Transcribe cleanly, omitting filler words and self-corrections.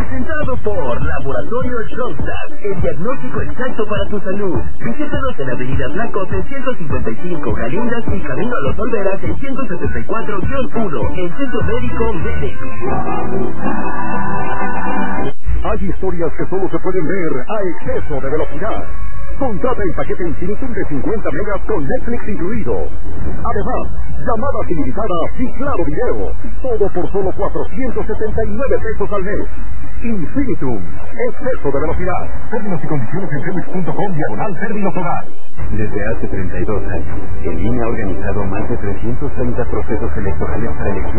Presentado por Laboratorios Rostad, el diagnóstico exacto para tu salud. Visítanos en Avenida Blanco 655, Galindas y Camino a Los Olveras 674-1, el Centro Médico Medic. Hay historias que solo se pueden ver a exceso de velocidad. Contrata el paquete Infinitum de 50 megas con Netflix incluido. Además, llamadas ilimitadas y claro video. Todo por solo 479 pesos al mes. Infinitum, exceso de velocidad. Términos y condiciones en Felix.com/términos hogar. Desde hace 32 años, el INE ha organizado más de 330 procesos electorales para elegir